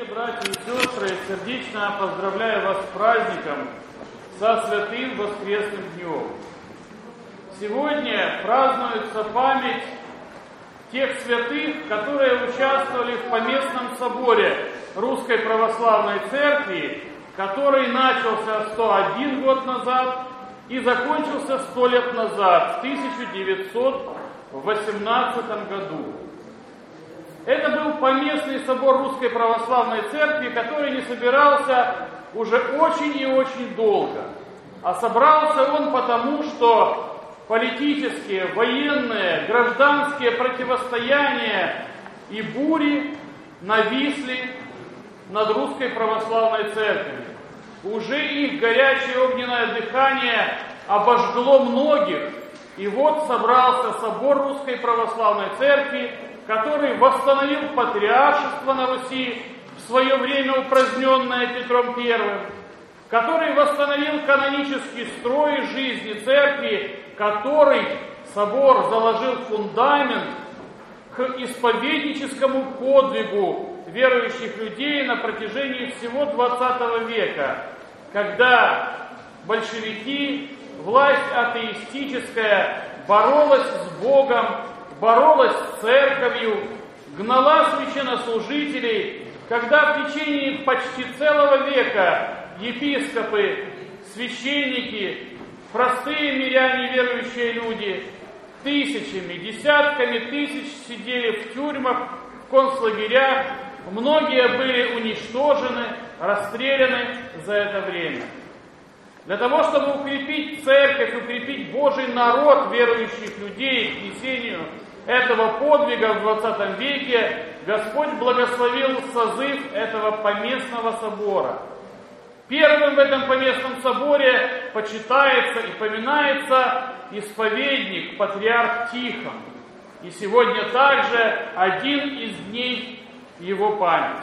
братья и сестры, сердечно поздравляю вас с праздником, со святым воскресным днем. Сегодня празднуется память тех святых, которые участвовали в Поместном соборе Русской Православной Церкви, который начался 101 год назад и закончился 100 лет назад, в 1918 году. Это был Поместный собор Русской Православной Церкви, который не собирался уже очень и очень долго. А собрался он потому, что политические, военные, гражданские противостояния и бури нависли над Русской Православной Церковью. Уже их горячее огненное дыхание обожгло многих, и вот собрался собор Русской Православной Церкви, который восстановил патриаршество на Руси, в свое время упраздненное Петром I, который восстановил канонический строй жизни Церкви, который собор заложил фундамент к исповедническому подвигу верующих людей на протяжении всего XX века, когда большевики, власть атеистическая, боролась с Богом, боролась с церковью, гнала священнослужителей, когда в течение почти целого века епископы, священники, простые миряне, верующие люди, тысячами, десятками тысяч сидели в тюрьмах, в концлагерях, многие были уничтожены, расстреляны за это время. Для того, чтобы укрепить церковь, укрепить Божий народ, верующих людей к несению этого подвига в 20 веке, Господь благословил созыв этого Поместного собора. Первым в этом Поместном соборе почитается и поминается исповедник, патриарх Тихон. И сегодня также один из дней его памяти.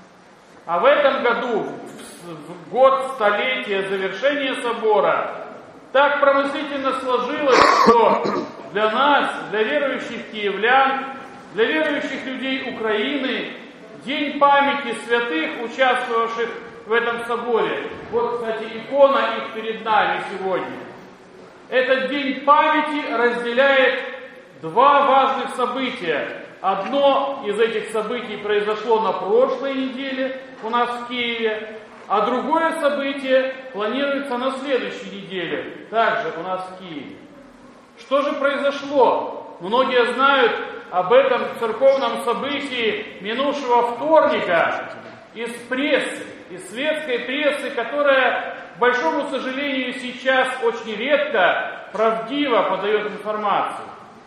А в этом году, в год столетия завершения собора, так промыслительно сложилось, что для нас, для верующих киевлян, для верующих людей Украины, День памяти святых, участвовавших в этом соборе. Вот, кстати, икона их перед нами сегодня. Этот День памяти разделяет два важных события. Одно из этих событий произошло на прошлой неделе у нас в Киеве, а другое событие планируется на следующей неделе, также у нас в Киеве. Что же произошло? Многие знают об этом церковном событии минувшего вторника из прессы, из светской прессы, которая, к большому сожалению, сейчас очень редко правдиво подает информацию.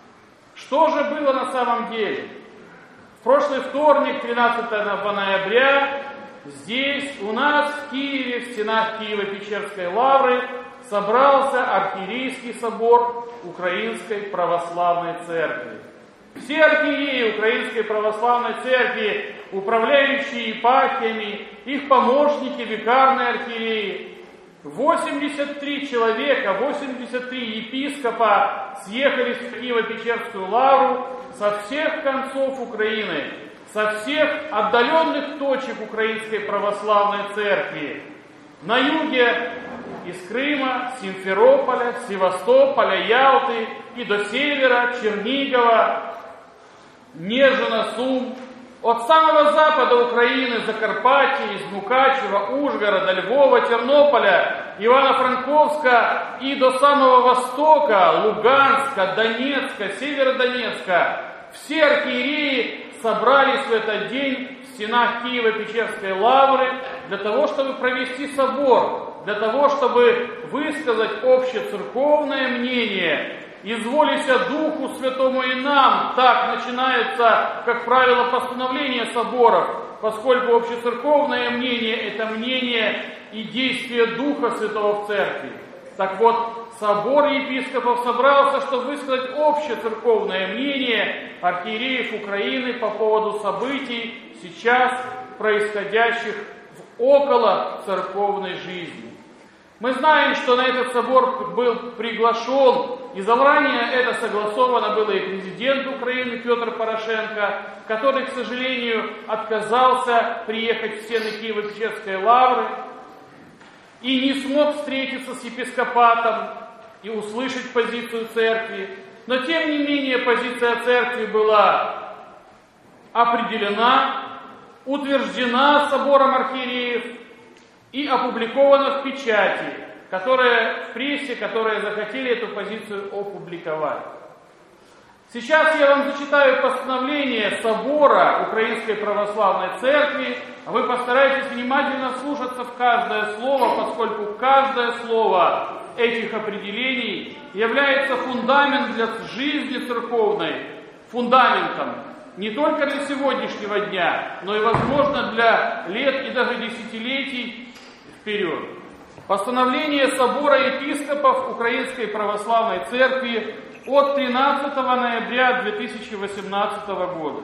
Что же было на самом деле? В прошлый вторник, 13 ноября, здесь, у нас в Киеве, в стенах Киево-Печерской лавры, собрался архиерейский собор Украинской Православной Церкви. Все архиереи Украинской Православной Церкви, управляющие епархиями, их помощники, викарные архиереи, 83 человека, 83 епископа съехались в Киево-Печерскую лавру со всех концов Украины, со всех отдаленных точек Украинской Православной Церкви. На юге из Крыма, Симферополя, Севастополя, Ялты и до севера, Чернигова, Нежина, Сум. От самого запада Украины, Закарпатья, из Мукачева, Ужгорода, Львова, Тернополя, Ивано-Франковска и до самого востока, Луганска, Донецка, Северодонецка, все архиереи собрались в этот день в стенах Киево-Печерской лавры для того, чтобы провести собор, для того, чтобы высказать общецерковное мнение. «Изволися Духу Святому и нам». Так начинаются, как правило, постановления соборов, поскольку общецерковное мнение – это мнение и действие Духа Святого в Церкви. Так вот, собор епископов собрался, чтобы высказать общецерковное мнение архиереев Украины по поводу событий, сейчас происходящих в околоцерковной жизни. Мы знаем, что на этот собор был приглашен, и заранее это согласовано было и президент Украины Петр Порошенко, который, к сожалению, отказался приехать в стены Киево-Печерской лавры и не смог встретиться с епископатом и услышать позицию церкви. Но, тем не менее, позиция церкви была определена, утверждена собором архиереев и опубликована в печати, в прессе, которые захотели эту позицию опубликовать. Сейчас я вам зачитаю постановление собора Украинской Православной Церкви, а вы постарайтесь внимательно вслушаться в каждое слово, поскольку каждое слово этих определений является фундаментом для жизни церковной, фундаментом не только для сегодняшнего дня, но и, возможно, для лет и даже десятилетий вперед. Постановление Собора епископов Украинской Православной Церкви от 13 ноября 2018 года.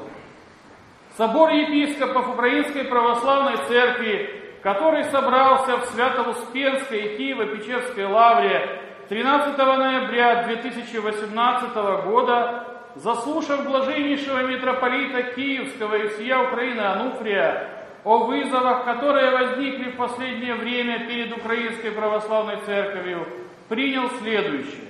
Собор епископов Украинской Православной Церкви, который собрался в Свято-Успенской и Киево-Печерской лавре 13 ноября 2018 года, заслушав блаженнейшего митрополита Киевского и всея Украины Ануфрия о вызовах, которые возникли в последнее время перед Украинской Православной Церковью, принял следующее.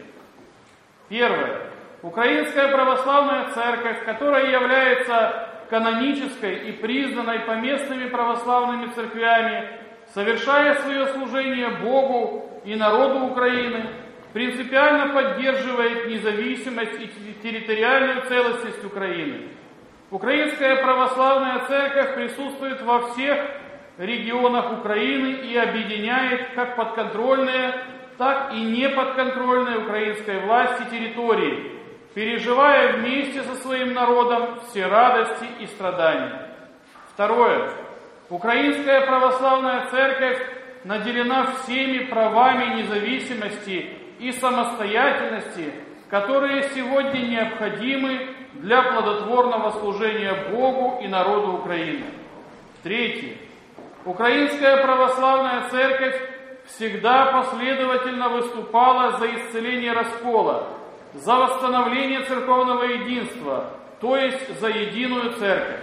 Первое. Украинская Православная Церковь, которая является канонической и признанной поместными православными церквями, совершая свое служение Богу и народу Украины, принципиально поддерживает независимость и территориальную целостность Украины. Украинская Православная Церковь присутствует во всех регионах Украины и объединяет как подконтрольные, так и неподконтрольные украинской власти территории, переживая вместе со своим народом все радости и страдания. Второе. Украинская Православная Церковь наделена всеми правами независимости и самостоятельности, которые сегодня необходимы для плодотворного служения Богу и народу Украины. Третье. Украинская Православная Церковь всегда последовательно выступала за исцеление раскола, за восстановление церковного единства, то есть за единую церковь.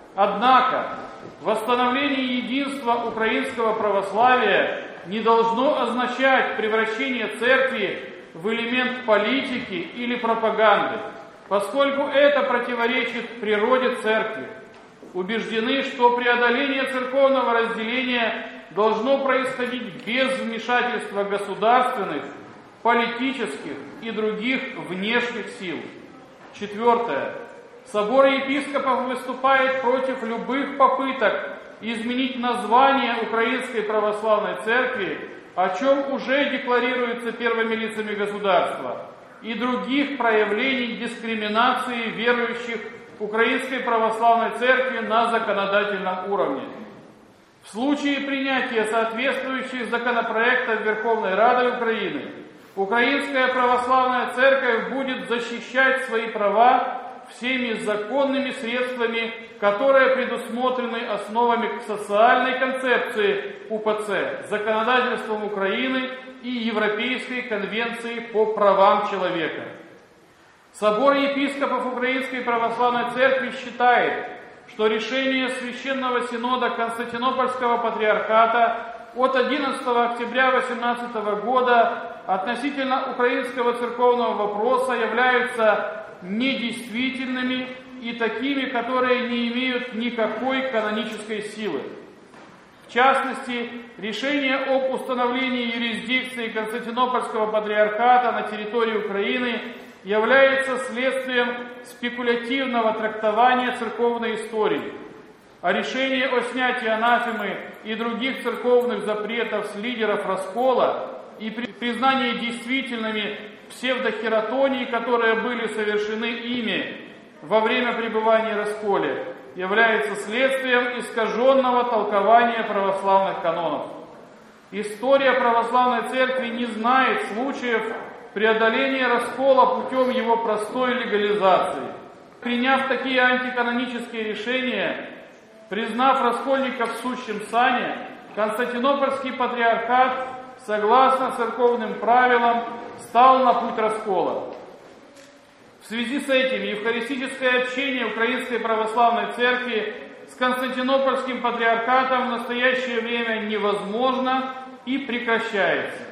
Однако, восстановление единства украинского православия не должно означать превращение церкви в элемент политики или пропаганды, поскольку это противоречит природе церкви. Убеждены, что преодоление церковного разделения должно происходить без вмешательства государственных, политических и других внешних сил. Четвертое. Собор епископов выступает против любых попыток изменить название Украинской Православной Церкви, о чем уже декларируется первыми лицами государства, и других проявлений дискриминации верующих Украинской Православной Церкви на законодательном уровне. В случае принятия соответствующих законопроектов Верховной Рады Украины, Украинская Православная Церковь будет защищать свои права всеми законными средствами, которые предусмотрены основами социальной концепции УПЦ, законодательством Украины и Европейской конвенции по правам человека. Собор епископов Украинской Православной Церкви считает, что решение Священного Синода Константинопольского Патриархата от 11 октября 2018 года относительно украинского церковного вопроса являются недействительными и такими, которые не имеют никакой канонической силы. В частности, решение об установлении юрисдикции Константинопольского Патриархата на территории Украины является следствием спекулятивного трактования церковной истории, а решение о снятии анафемы и других церковных запретов с лидеров раскола и признание действительными псевдохератонии, которые были совершены ими во время пребывания в расколе, является следствием искаженного толкования православных канонов. История православной церкви не знает случаев преодоления раскола путем его простой легализации. Приняв такие антиканонические решения, признав раскольников в сущем сане, Константинопольский патриархат согласно церковным правилам, стал на путь раскола. В связи с этим евхаристическое общение Украинской Православной Церкви с Константинопольским Патриархатом в настоящее время невозможно и прекращается.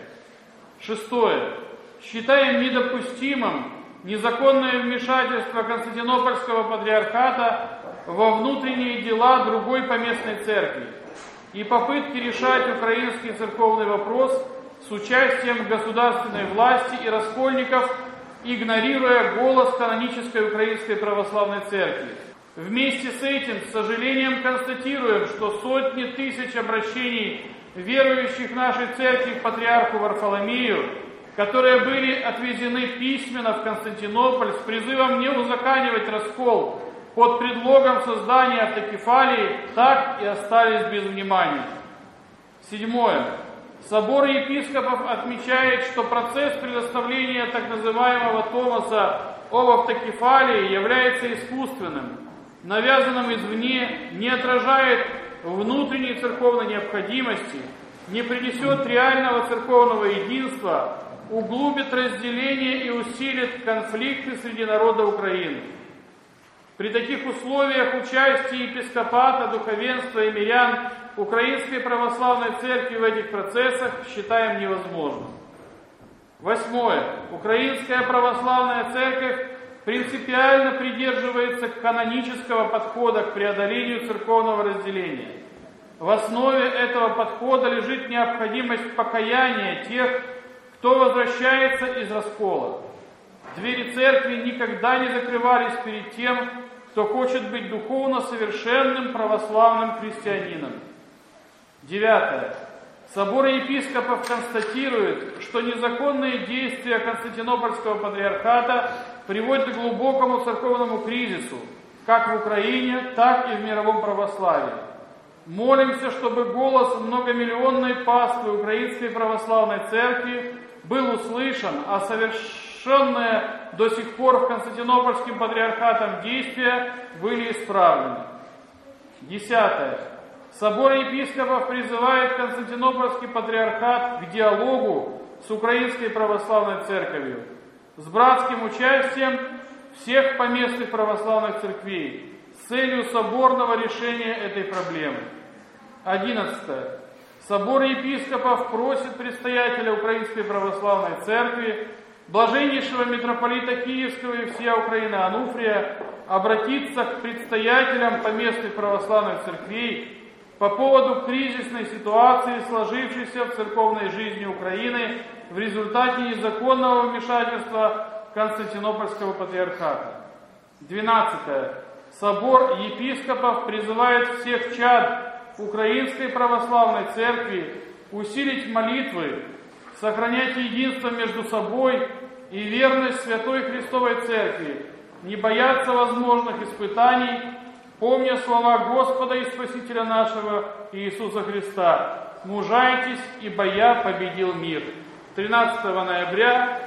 Шестое. Считаем недопустимым незаконное вмешательство Константинопольского Патриархата во внутренние дела другой поместной церкви и попытки решать украинский церковный вопрос с участием государственной власти и раскольников, игнорируя голос канонической Украинской Православной Церкви. Вместе с этим, с сожалением, констатируем, что сотни тысяч обращений верующих нашей церкви к патриарху Варфоломею, которые были отвезены письменно в Константинополь с призывом не узаконивать раскол под предлогом создания автокефалии, так и остались без внимания. Седьмое. Собор епископов отмечает, что процесс предоставления так называемого Томаса об автокефалии является искусственным, навязанным извне, не отражает внутренней церковной необходимости, не принесет реального церковного единства, углубит разделение и усилит конфликты среди народа Украины. При таких условиях участие епископата, духовенства и мирян Украинской Православной Церкви в этих процессах считаем невозможным. Восьмое. Украинская Православная Церковь принципиально придерживается канонического подхода к преодолению церковного разделения. В основе этого подхода лежит необходимость покаяния тех, кто возвращается из раскола. Двери церкви никогда не закрывались перед тем, кто хочет быть духовно совершенным православным христианином. Девятое. Собор епископов констатирует, что незаконные действия Константинопольского Патриархата приводят к глубокому церковному кризису, как в Украине, так и в мировом православии. Молимся, чтобы голос многомиллионной паствы Украинской Православной Церкви был услышан, а совершенные до сих пор в Константинопольским Патриархатом действия были исправлены. Десятое. Собор епископов призывает Константинопольский Патриархат к диалогу с Украинской Православной Церковью, с братским участием всех поместных православных церквей с целью соборного решения этой проблемы. 11. Собор епископов просит предстоятеля Украинской Православной Церкви, блаженнейшего митрополита Киевского и всея Украины Ануфрия, обратиться к предстоятелям поместных православных церквей по поводу кризисной ситуации, сложившейся в церковной жизни Украины в результате незаконного вмешательства Константинопольского Патриархата. 12. Собор епископов призывает всех чад Украинской Православной Церкви усилить молитвы, сохранять единство между собой и верность Святой Христовой Церкви, не бояться возможных испытаний, помня слова Господа и Спасителя нашего Иисуса Христа: «Мужайтесь, ибо я победил мир». 13 ноября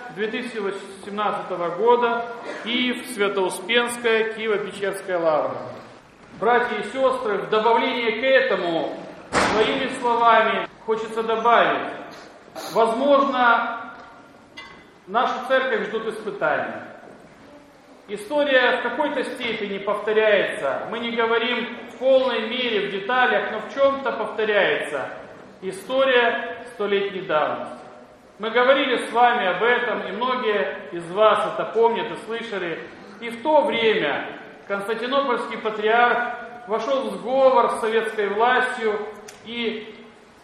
2018 года, Киев, Свято-Успенская, Киево-Печерская лавра. Братья и сестры, в добавление к этому, своими словами хочется добавить: возможно, нашу церковь ждут испытания. История в какой-то степени повторяется. Мы не говорим в полной мере, в деталях, но в чем-то повторяется история столетней давности. Мы говорили с вами об этом, и многие из вас это помнят и слышали. И в то время Константинопольский патриарх вошел в сговор с советской властью и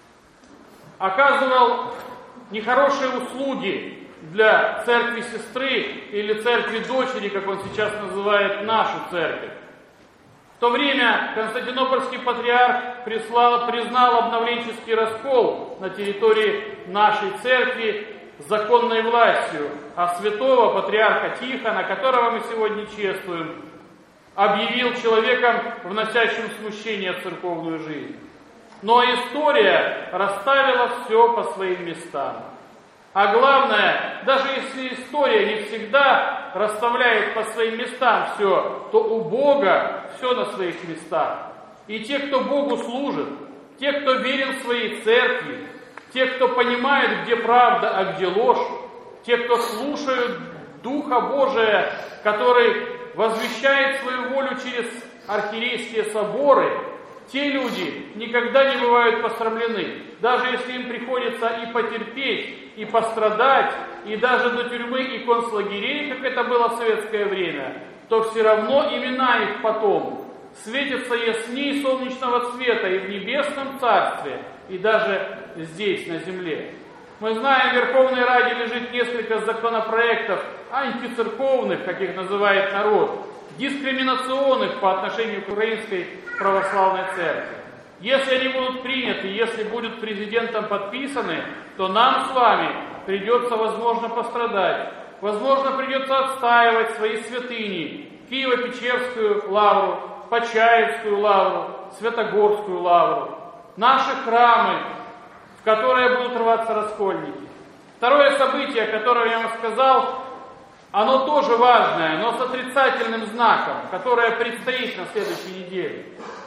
оказывал нехорошие услуги для церкви-сестры или церкви-дочери, как он сейчас называет нашу церковь. В то время Константинопольский патриарх признал обновленческий раскол на территории нашей церкви законной властью, а святого патриарха Тихона, которого мы сегодня чествуем, объявил человеком, вносящим смущение в церковную жизнь. Но история расставила все по своим местам. А главное, даже если история не всегда расставляет по своим местам все, то у Бога все на своих местах. И те, кто Богу служит, те, кто верен своей церкви, те, кто понимает, где правда, а где ложь, те, кто слушают Духа Божия, который возвещает свою волю через архиерейские соборы, те люди никогда не бывают посрамлены. Даже если им приходится и потерпеть, и пострадать, и даже до тюрьмы и концлагерей, как это было в советское время, то все равно имена их потом светятся ясней солнечного света и в небесном царстве, и даже здесь, на земле. Мы знаем, в Верховной Раде лежит несколько законопроектов антицерковных, как их называет народ, дискриминационных по отношению к Украинской Православной Церкви. Если они будут приняты, если будут президентом подписаны, то нам с вами придется, возможно, пострадать. Возможно, придется отстаивать свои святыни: Киево-Печерскую лавру, Почаевскую лавру, Святогорскую лавру, наши храмы, в которые будут рваться раскольники. Второе событие, которое я вам сказал, оно тоже важное, но с отрицательным знаком, которое предстоит на следующей неделе.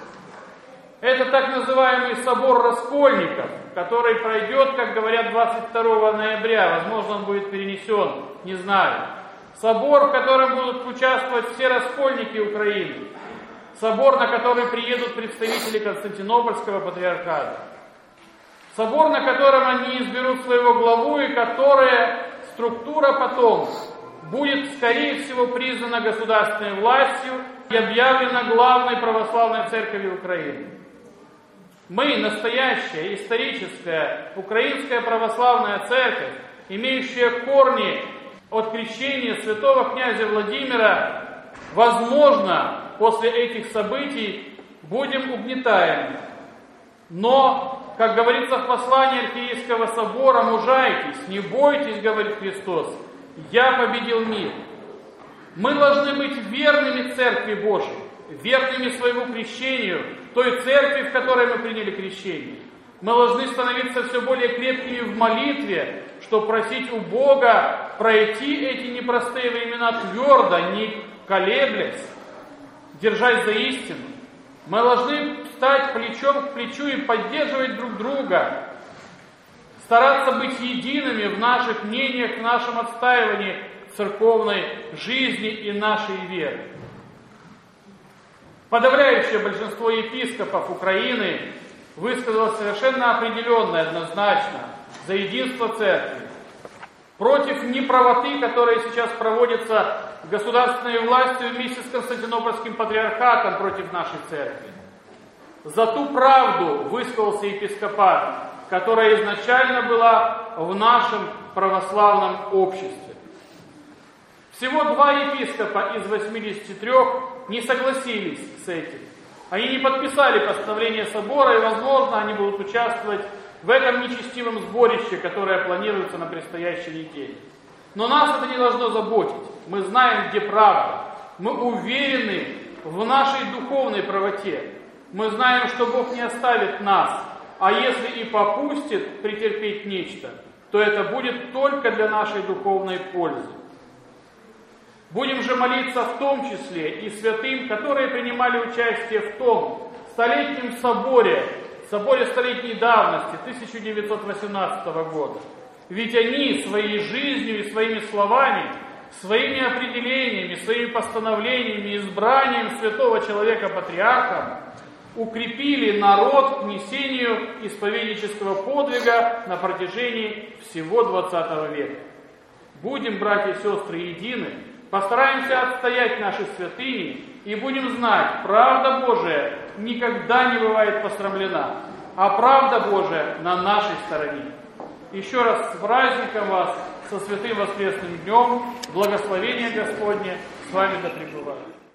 Это так называемый собор раскольников, который пройдет, как говорят, 22 ноября. Возможно, он будет перенесен, не знаю. Собор, в котором будут участвовать все раскольники Украины. Собор, на который приедут представители Константинопольского патриархата. Собор, на котором они изберут своего главу, и которая структура потом будет, скорее всего, признана государственной властью и объявлена главной православной церковью Украины. Мы, настоящая, историческая, Украинская православная церковь, имеющая корни от крещения святого князя Владимира, возможно, после этих событий будем угнетаемы. Но, как говорится в послании Архиерейского собора, мужайтесь, не бойтесь, говорит Христос, я победил мир. Мы должны быть верными Церкви Божией, верными своему крещению, той церкви, в которой мы приняли крещение. Мы должны становиться все более крепкими в молитве, чтобы просить у Бога пройти эти непростые времена твердо, не колеблясь, держась за истину. Мы должны встать плечом к плечу и поддерживать друг друга, стараться быть едиными в наших мнениях, в нашем отстаивании церковной жизни и нашей веры. Подавляющее большинство епископов Украины высказалось совершенно определенно и однозначно за единство церкви, против неправоты, которая сейчас проводится государственной властью вместе с Константинопольским патриархатом против нашей церкви. За ту правду высказался епископат, которая изначально была в нашем православном обществе. Всего 2 епископа из 83 не согласились с этим. Они не подписали постановление собора, и, возможно, они будут участвовать в этом нечестивом сборище, которое планируется на предстоящей неделе. Но нас это не должно заботить. Мы знаем, где правда. Мы уверены в нашей духовной правоте. Мы знаем, что Бог не оставит нас. А если и попустит претерпеть нечто, то это будет только для нашей духовной пользы. Будем же молиться в том числе и святым, которые принимали участие в том столетнем соборе столетней давности 1918 года. Ведь они своей жизнью и своими словами, своими определениями, своими постановлениями, избранием святого человека патриарха укрепили народ к несению исповеднического подвига на протяжении всего 20 века. Будем, братья и сестры, едины, постараемся отстоять наши святыни и будем знать, правда Божия никогда не бывает посрамлена, а правда Божия на нашей стороне. Еще раз с праздником вас, со святым воскресным днем, благословение Господне с вами да пребывает.